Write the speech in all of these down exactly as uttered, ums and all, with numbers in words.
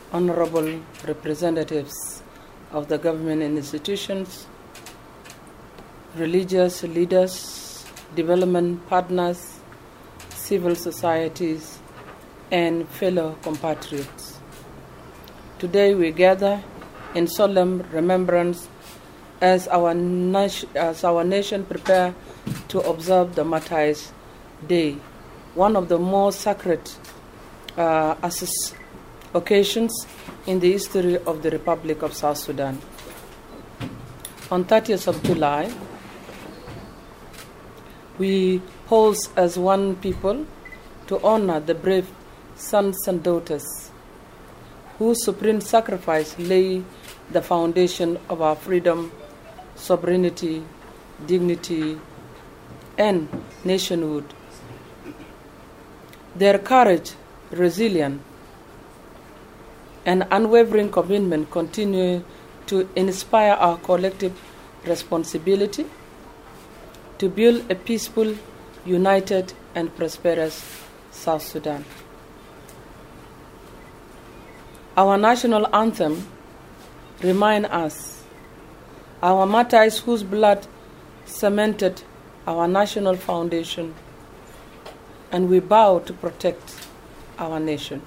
honorable representatives of the government and institutions, religious leaders, development partners, civil societies, and fellow compatriots. Today we gather in solemn remembrance as our, nation, as our nation prepare to observe the Martyrs' Day, one of the most sacred uh, occasions in the history of the Republic of South Sudan. On thirtieth of July, we pause as one people to honor the brave sons and daughters whose supreme sacrifice lay the foundation of our freedom, sovereignty, dignity, and nationhood. Their courage, resilience, and unwavering commitment continue to inspire our collective responsibility to build a peaceful, united, and prosperous South Sudan. Our national anthem reminds us, our martyrs whose blood cemented our national foundation, and we vow to protect our nation.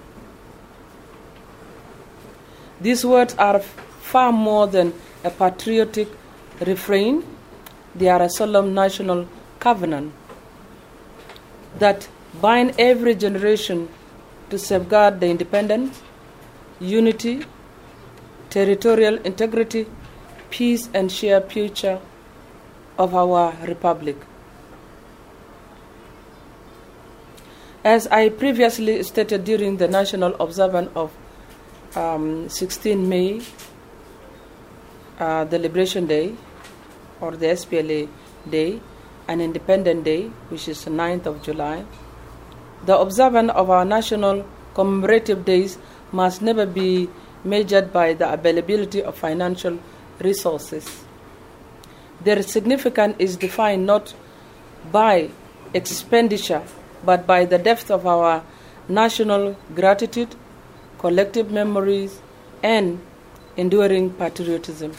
These words are far more than a patriotic refrain. They are a solemn national covenant that binds every generation to safeguard the independence, unity, territorial integrity, peace, and shared future of our republic. As I previously stated during the national observance of um, sixteenth of May, uh, the Liberation Day, or the S P L A Day, and Independence Day, which is the ninth of July, the observance of our national commemorative days must never be measured by the availability of financial resources. Their significance is defined not by expenditure, but by the depth of our national gratitude, collective memories, and enduring patriotism.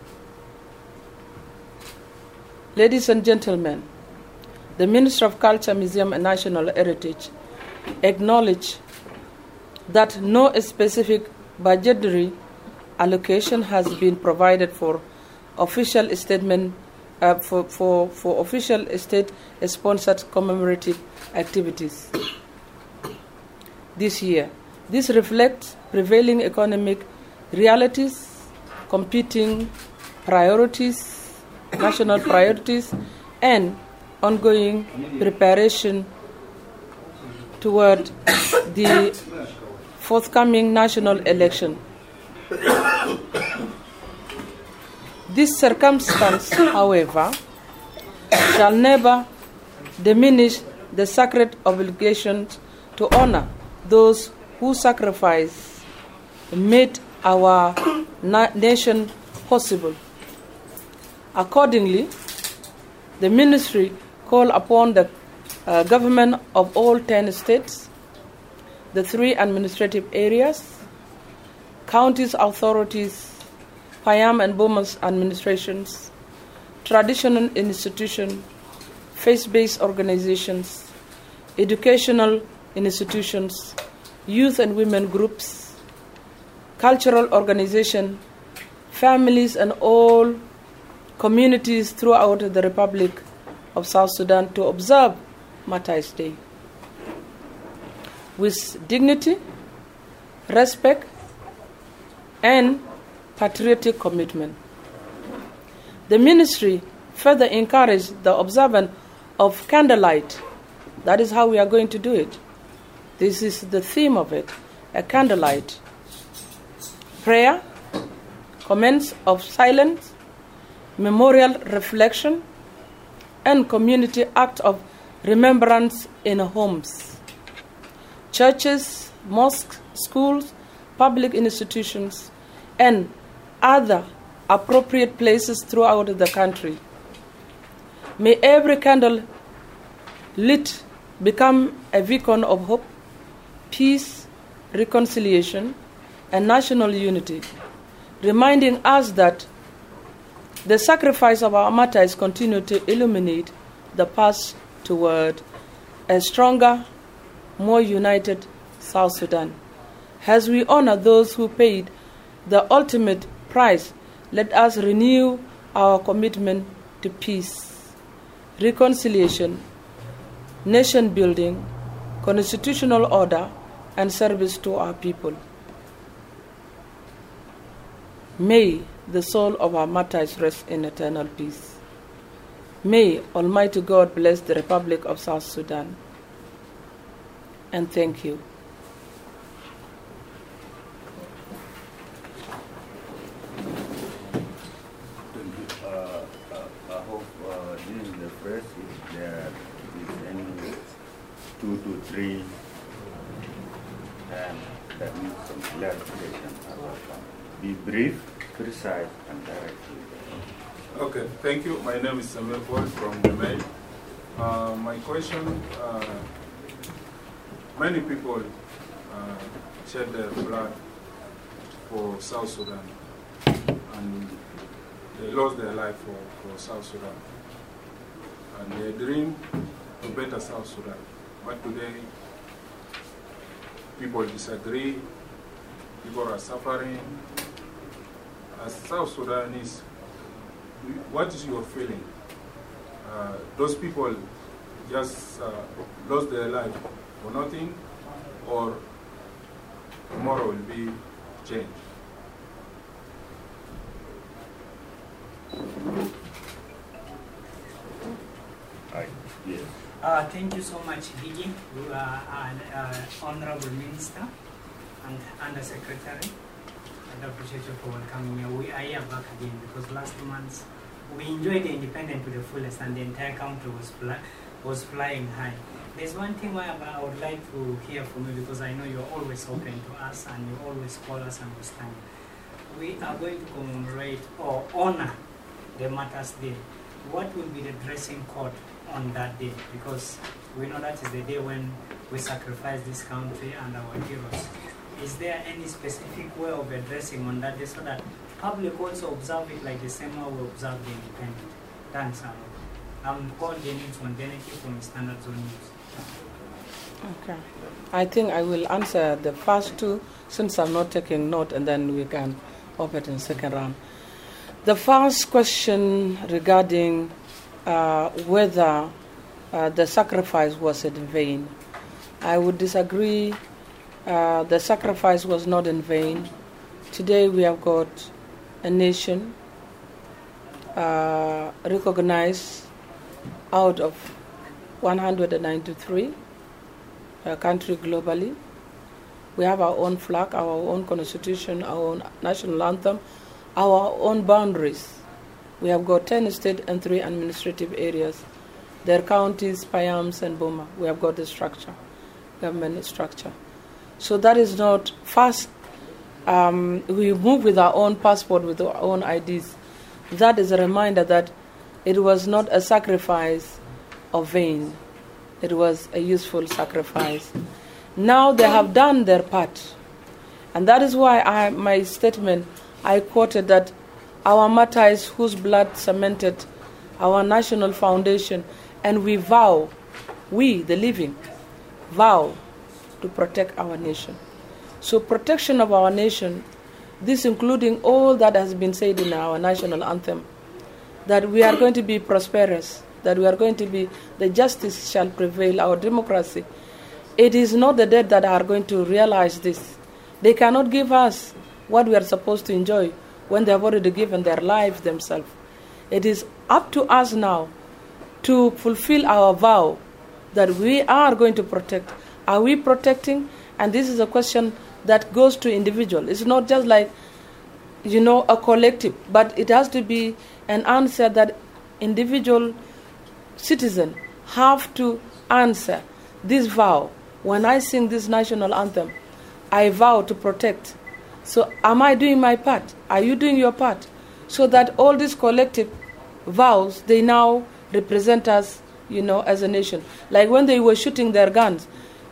Ladies and gentlemen, the Ministry of Culture, Museum, and National Heritage acknowledge that no specific budgetary allocation has been provided for official statement uh, for, for, for official state-sponsored commemorative activities this year. This reflects prevailing economic realities, competing priorities, national priorities, and ongoing preparation toward the forthcoming national election. This circumstance, however, shall never diminish the sacred obligations to honor those who sacrifice made our na- nation possible. Accordingly, the ministry called upon the uh, government of all ten states, the three administrative areas, counties authorities, Payam and Bomas administrations, traditional institutions, faith-based organizations, educational institutions, youth and women groups, cultural organizations, families, and all communities throughout the Republic of South Sudan to observe Martyrs' Day with dignity, respect, and patriotic commitment. The ministry further encouraged the observance of candlelight. That is how we are going to do it. This is the theme of it, a candlelight. Prayer, comments of silence, memorial reflection, and community act of remembrance in homes, churches, mosques, schools, public institutions, and other appropriate places throughout the country. May every candle lit become a beacon of hope, peace, reconciliation, and national unity, reminding us that the sacrifice of our martyrs continue to illuminate the path toward a stronger, more united South Sudan. As we honor those who paid the ultimate price, let us renew our commitment to peace, reconciliation, nation building, constitutional order, and service to our people. May the soul of our martyrs rest in eternal peace. May Almighty God bless the Republic of South Sudan. And thank you. Thank you. Uh, uh, I hope uh, this is the first, if there is any two to three, and that needs some clarification about that. Be brief, precise, and direct. Okay, thank you. My name is Samuel Paul from the Mail. Uh, my question, uh, many people uh, shed their blood for South Sudan, and they lost their life for, for South Sudan. And they dream to better South Sudan. But today, people disagree, people are suffering. As South Sudanese, what is your feeling? Uh, those people just uh, lost their life for nothing, or tomorrow will be changed? Right. Yes. Uh, thank you so much, Gigi. You are an uh, honorable minister and undersecretary. I appreciate you for coming here. We are here back again because last month we enjoyed the independence to the fullest and the entire country was, fly, was flying high. There's one thing why I would like to hear from you, because I know you're always open to us and you always call us and we stand. We are going to commemorate or honor the Martyrs' Day. What will be the dressing code on that day? Because we know that is the day when we sacrifice this country and our heroes. Is there any specific way of addressing on that day so that public also observe it like the same way we observe the independent? Thanks, Arnold. I'm called Dennis Wandeneki from Standard Zone News. Okay. I think I will answer the first two since I'm not taking note, and then we can open in second round. The first question regarding uh, whether uh, the sacrifice was in vain, I would disagree. Uh, the sacrifice was not in vain. Today we have got a nation uh, recognized out of one hundred ninety-three uh, countries globally. We have our own flag, our own constitution, our own national anthem, our own boundaries. We have got ten states and three administrative areas. Their counties, Payams and Boma. We have got the structure, government structure. So that is not fast. Um, we move with our own passport, with our own I Ds. That is a reminder that it was not a sacrifice of vain. It was a useful sacrifice. Now they have done their part. And that is why I, my statement, I quoted that our martyrs whose blood cemented our national foundation, and we vow, we, the living, vow to protect our nation. So protection of our nation, this including all that has been said in our national anthem, that we are going to be prosperous, that we are going to be, the justice shall prevail, our democracy. It is not the dead that are going to realize this. They cannot give us what we are supposed to enjoy when they have already given their lives themselves. It is up to us now to fulfill our vow that we are going to protect. Are we protecting? And this is a question that goes to individual. It's not just like, you know, a collective, but it has to be an answer that individual citizen have to answer this vow. When I sing this national anthem, I vow to protect. So am I doing my part? Are you doing your part? So that all these collective vows, they now represent us, you know, as a nation. Like when they were shooting their guns,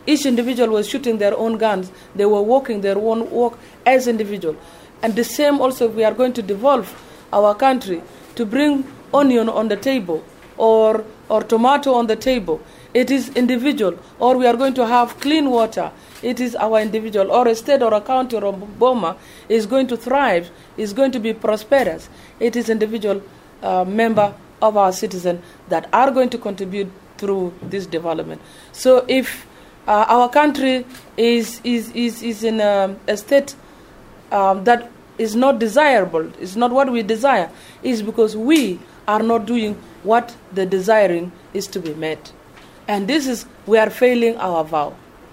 Each individual was shooting their own guns. They were walking their own walk as individual. And the same also, if we are going to devolve our country to bring onion on the table or or tomato on the table, it is individual. Or we are going to have clean water, it is our individual. Or a state or a county or a Boma is going to thrive, is going to be prosperous. It is individual uh, member of our citizen that are going to contribute through this development. So if uh, our country is is is, is in a, a state um, that is not desirable, is not what we desire, is because we are not doing what the desiring is to be met. And this is, we are failing our vow.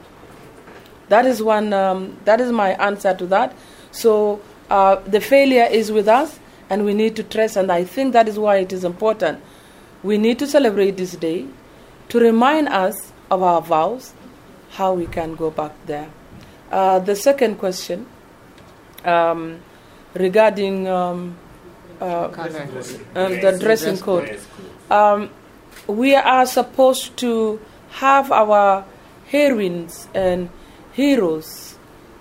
That is one, um, that is my answer to that. So uh, the failure is with us, and we need to trace, and I think that is why it is important. We need to celebrate this day to remind us of our vows, how we can go back there. Uh, the second question, um, regarding um, uh, uh, the dressing code. Um, we are supposed to have our heroines and heroes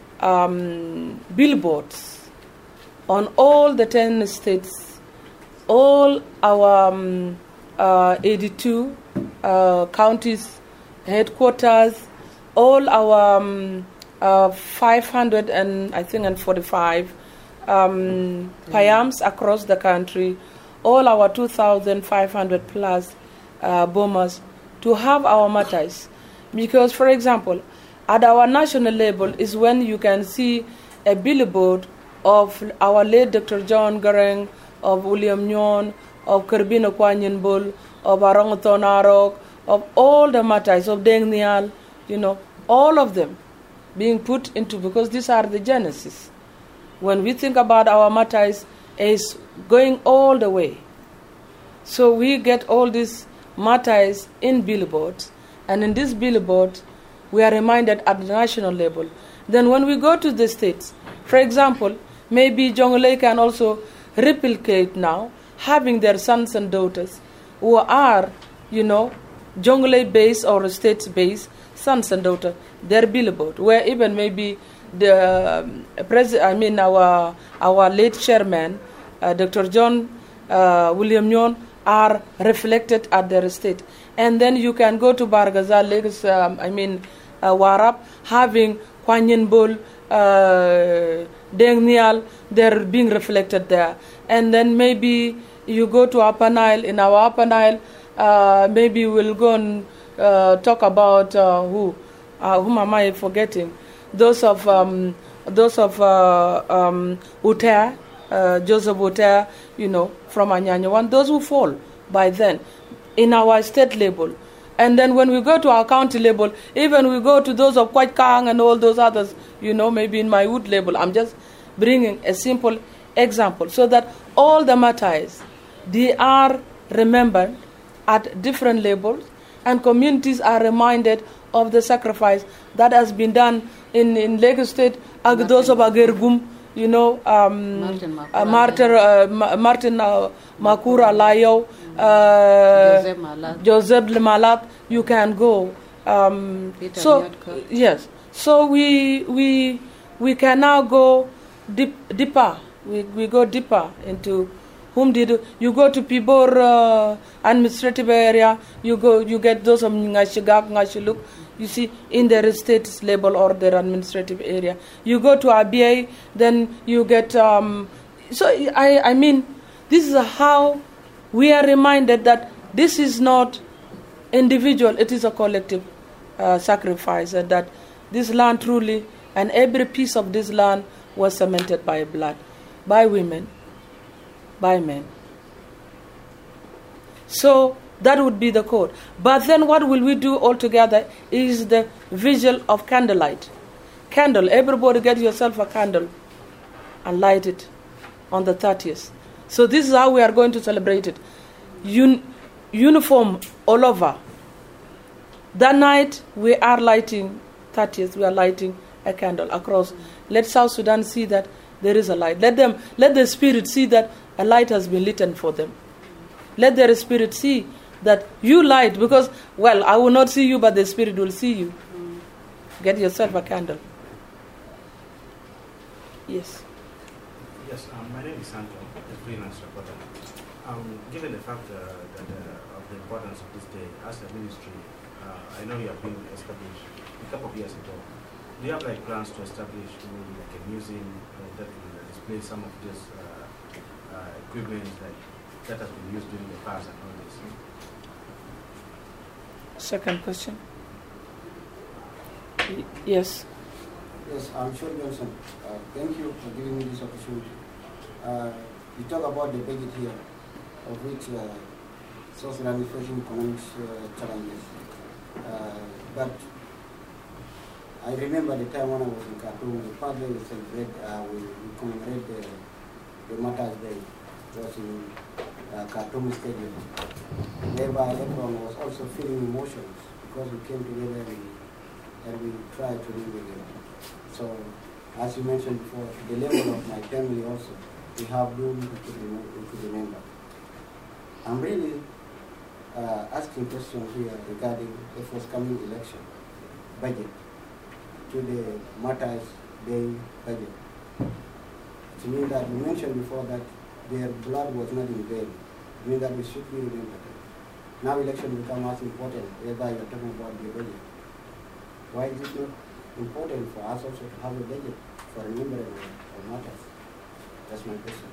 um, billboards on all the ten states, all our um, uh, eighty-two uh, counties, headquarters, all our um, uh, five hundred and I think and forty-five um, P I A Ms across the country, all our two thousand five hundred plus uh, bombers, to have our matters. Because, for example, at our national level is when you can see a billboard of our late Doctor John Garang, of William Nyon, of Kerbino Kwanyin Bull, of Arangaton Arok, of all the matters, of Deng Nial, you know, all of them being put into, because these are the genesis. When we think about our matters, is going all the way. So we get all these matters in billboards, and in this billboard, we are reminded at the national level. Then when we go to the states, for example, maybe Jonglei can also replicate now, having their sons and daughters who are, you know, Jonglei-based or state-based sons and daughters, their billboard, where even maybe the um, president, I mean our our late chairman, uh, Doctor John uh, William Nyon, are reflected at their state. And then you can go to Bargazal, Lagos, um, I mean uh, Warab, having Kwanyin Bull, uh, Deng Nial, they're being reflected there. And then maybe you go to Upper Nile, in our Upper Nile, uh, maybe we'll go and uh, talk about uh, who, uh, whom am I forgetting? Those of um, those of uh, um, Uter, uh, Joseph Uter, you know, from Anyanyawan, those who fall by then in our state level. And then when we go to our county level, even we go to those of Kwaj Kang and all those others, you know, maybe in my wood level. I'm just bringing a simple example so that all the matters, they are remembered at different levels, and communities are reminded of the sacrifice that has been done in, in Lagos State, Martin. Those of Agergum, you know, um, Martin, Makura, uh, Martin, uh, Martin uh, Makura Layo, uh, Joseph Malat. Joseph Malat, you can go. Um, so, yes. So we we we can now go deep, deeper. We we go deeper into whom did you go to Pibor uh, administrative area? You go, you get those of Ngashigak, Ngashiluk. You see, in their state level or their administrative area. You go to R B I, then you get. Um, so I, I mean, this is how we are reminded that this is not individual; it is a collective uh, sacrifice, and that this land truly, and every piece of this land was cemented by blood, by women, by men. So that would be the code. But then what will we do all together is the visual of candlelight. Candle, everybody get yourself a candle and light it on the thirtieth. So this is how we are going to celebrate it. Un- uniform all over. That night we are lighting, thirtieth, we are lighting a candle across. Let South Sudan see that there is a light. Let them, let the spirit see that a light has been lit for them. Let their spirit see that you light, because, well, I will not see you, but the spirit will see you. Get yourself a candle. Yes. Yes, um, my name is Santo, a freelance reporter. Um, given the fact uh, that uh, of the importance of this day, as a ministry, uh, I know you have been established a couple of years ago. Do you have like plans to establish maybe like a museum uh, that will display some of this uh, uh, equipment that, that has been used during the past and all this? Second question. Y- yes. Yes, I'm Sean Johnson. Uh, thank you for giving me this opportunity. Uh, you talk about the budget here, of which uh, social and facing economic uh, challenges. Uh, but I remember the time when I was in Khartoum, the first day we celebrate, uh, we, we commemorate the, the Martyrs' Day. It was in uh, Khartoum Stadium, whereby everyone was also feeling emotions because we came together and, and we tried to live together. So, as you mentioned before, the level of my family also, we have room we could, rem- we could remember. I'm really uh, asking questions here regarding the forthcoming election budget to the Martyrs' Day budget. To me that you mentioned before that their blood was not in vain. I mean that we should be remembered. Now election become as important, whereby you're talking about the budget. Why is it not important for us also to have a budget for remembering of matters? That's my question.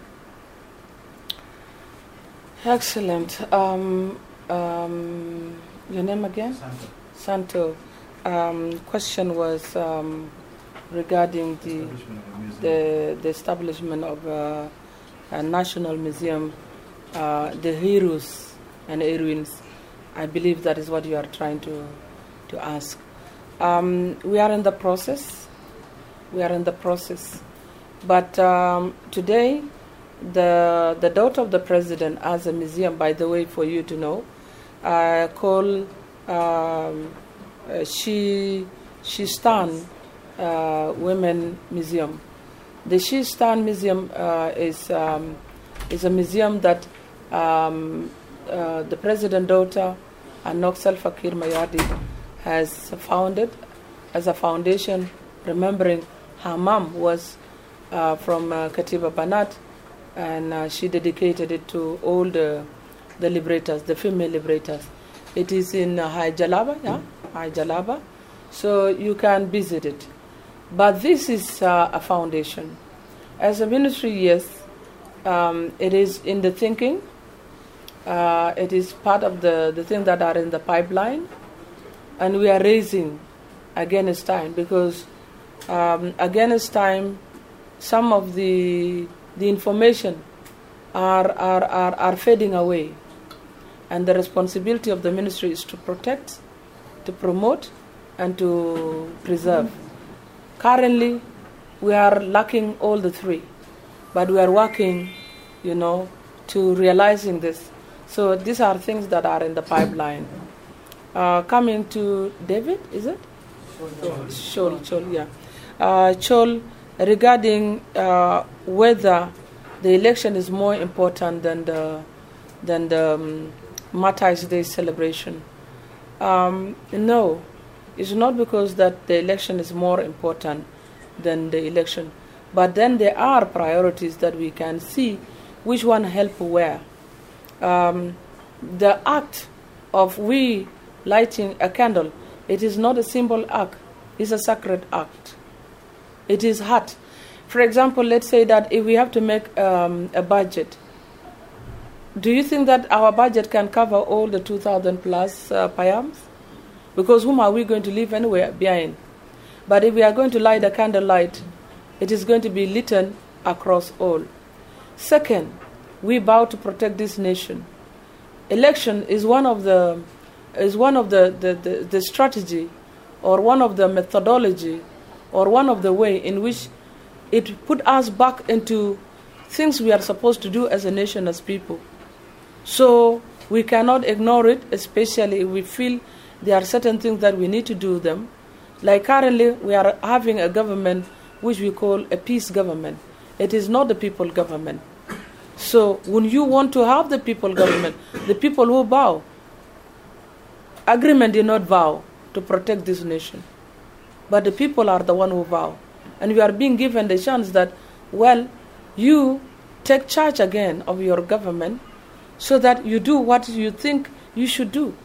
Excellent. Um, um, your name again? Santo. Santo. Um, question was um, regarding the, Establishment of a museum. the the establishment of uh, a national museum, uh, the heroes and heroines. I believe that is what you are trying to to ask. Um, we are in the process. We are in the process. But um, today, the the daughter of the president has a museum, by the way, for you to know, uh, called um, uh, She She Stan uh, Women Museum. The She Stan Museum uh, is um, is a museum that um, uh, the president daughter, Anok Salva Kiir Mayardit, has founded as a foundation, remembering her mom was uh, from uh, Katiba Banat, and uh, she dedicated it to all the, the liberators, the female liberators. It is in uh, Hai Jalaba, yeah, Hai Jalaba, so you can visit it. But this is uh, a foundation. As a ministry, yes, um, it is in the thinking. Uh, it is part of the, the things that are in the pipeline. And we are raising against time because um, against time, some of the the information are, are are are fading away, and the responsibility of the ministry is to protect, to promote, and to preserve. Currently, we are lacking all the three, but we are working, you know, to realizing this. So these are things that are in the pipeline. Uh, coming to David, is it? Chol, Chol, yeah. Uh, Chol, regarding uh, whether the election is more important than the than the um, Martyrs' Day celebration. Um, no, it's not because that the election is more important than the election, but then there are priorities that we can see which one help where. Um, the act of we lighting a candle, it is not a simple act, it's a sacred act. It is heart. For example, let's say that if we have to make um, a budget, do you think that our budget can cover all the two thousand plus uh, payams? Because whom are we going to leave anywhere behind? But if we are going to light a candlelight, it is going to be lit across all. Second, we vow to protect this nation. Election is one of the is one of the, the, the, the strategy or one of the methodology or one of the way in which it put us back into things we are supposed to do as a nation, as people. So we cannot ignore it, especially if we feel there are certain things that we need to do them. Like currently we are having a government which we call a peace government. It is not the people government. So when you want to have the people government, the people who bow, agreement did not vow to protect this nation. but the people are the one who vow. And you are being given the chance that, well, you take charge again of your government so that you do what you think you should do.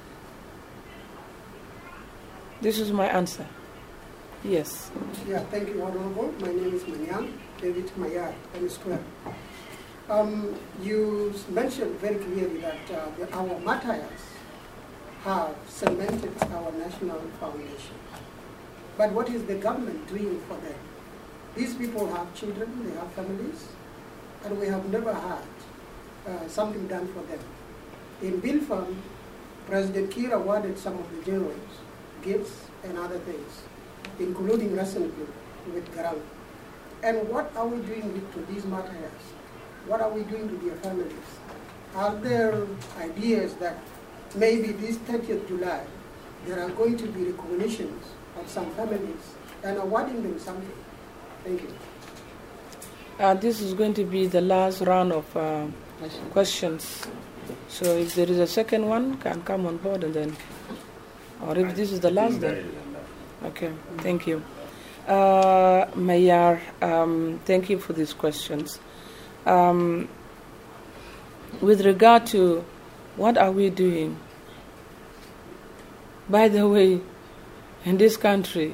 This is my answer. Yes. Yeah, thank you, Honorable. My name is Manyang, David Mayar, M Square. Um, you mentioned very clearly that uh, the, our martyrs have cemented our national foundation. But what is the government doing for them? These people have children, they have families, and we have never had uh, something done for them. In Bilfam, President Kiir awarded some of the generals gifts and other things, including recently with Garang. And what are we doing with, to these martyrs? What are we doing to their families? Are there ideas that maybe this thirtieth of July, there are going to be recognitions of some families and awarding them something? Thank you. Uh, this is going to be the last round of uh, questions. So if there is a second one, can come on board and then, or if this is the last, then. Okay, thank you. Uh, Mayar, um, thank you for these questions. Um, with regard to what are we doing, by the way, in this country,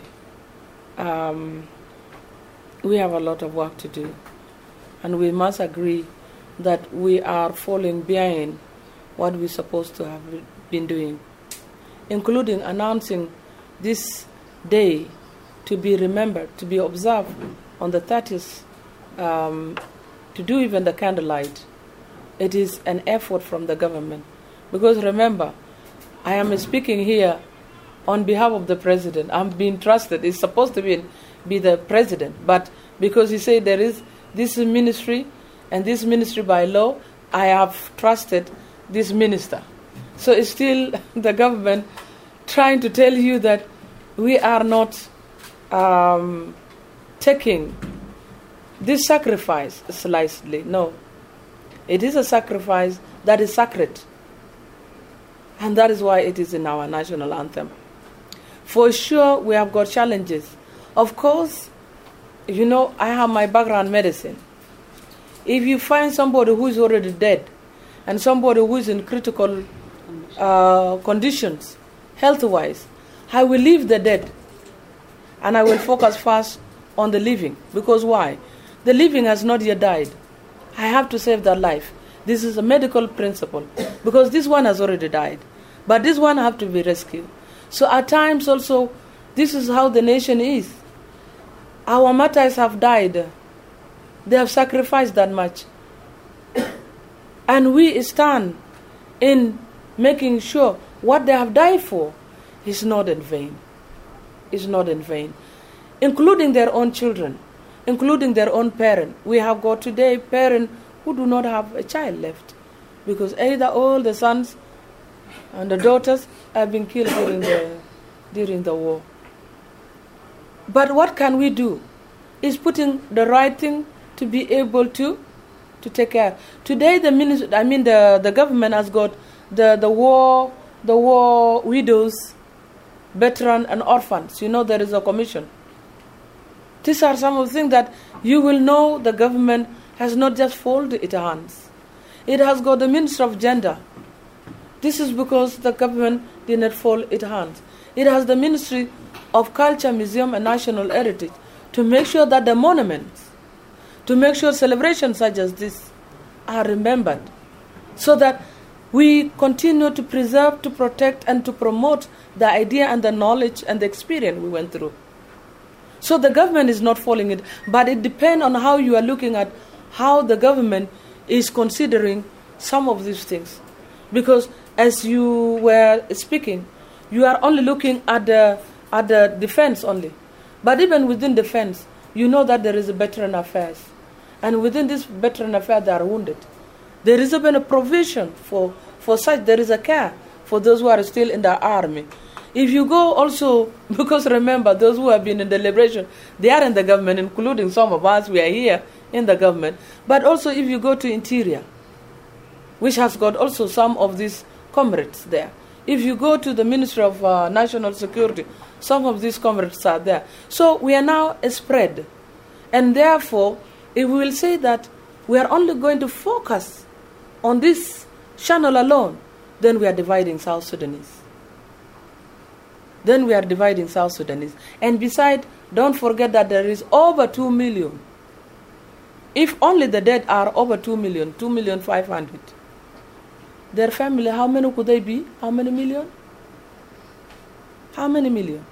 um, we have a lot of work to do, and we must agree that we are falling behind what we're supposed to have been doing, including announcing this day to be remembered, to be observed on the thirtieth, um, to do even the candlelight. It is an effort from the government. Because remember, I am speaking here on behalf of the president. I'm being trusted. It's supposed to be, be the president. But because he said there is this ministry, and this ministry by law, I have trusted this minister. So it's still the government trying to tell you that we are not um, taking this sacrifice slightly. No. It is a sacrifice that is sacred. And that is why it is in our national anthem. For sure, we have got challenges. Of course, you know, I have my background medicine. If you find somebody who is already dead and somebody who is in critical uh, conditions, health-wise, I will leave the dead and I will focus first on the living. Because why? The living has not yet died. I have to save their life. This is a medical principle because this one has already died. But this one has to be rescued. So at times also, this is how the nation is. Our martyrs have died. They have sacrificed that much. And we stand in making sure what they have died for is not in vain. Is not in vain. Including their own children, including their own parent. We have got today parents who do not have a child left because either all the sons and the daughters have been killed during the, during the war. But what can we do? Is putting the right thing to be able to to take care. Today the minister, I mean the, the government has got the, the war the war widows, veteran and orphans. You know there is a commission. These are some of the things that you will know the government has not just folded its hands. It has got the Minister of Gender. This is because the government did not fold its hands. It has the Ministry of Culture, Museum and National Heritage to make sure that the monuments, to make sure celebrations such as this are remembered so that we continue to preserve, to protect and to promote the idea and the knowledge and the experience we went through. So the government is not following it, but it depends on how you are looking at how the government is considering some of these things. Because as you were speaking, you are only looking at the, at the defense only. But even within defense, you know that there is a veteran affairs. And within this veteran affairs, they are wounded. There is even a provision for, for such, there is a care for those who are still in the army. If you go also, because remember, those who have been in the liberation, they are in the government, including some of us, we are here in the government. But also if you go to interior, which has got also some of these comrades there, If you go to the Ministry of uh, National Security, some of these comrades are there. So we are now a spread. And therefore, if we will say that we are only going to focus on this channel alone, then we are dividing South Sudanese. Then we are dividing South Sudanese. And besides, don't forget that there is over two million. If only the dead are over two million, two million five hundred. Their family, how many could they be? How many million? How many million?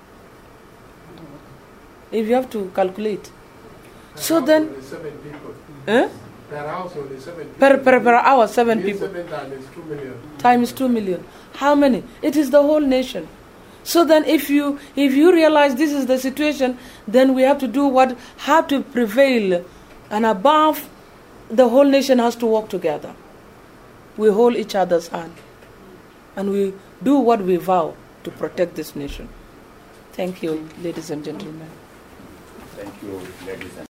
If you have to calculate. Per so then, only seven people. Eh? Per house only seven people. Per, per, per hour, seven Means people. Seven times two million. Times two million. How many? It is the whole nation. So then if you if you realize this is the situation, then we have to do what have to prevail, and above, the whole nation has to work together. We hold each other's hand, and we do what we vow to protect this nation. Thank you, ladies and gentlemen. Thank you, ladies and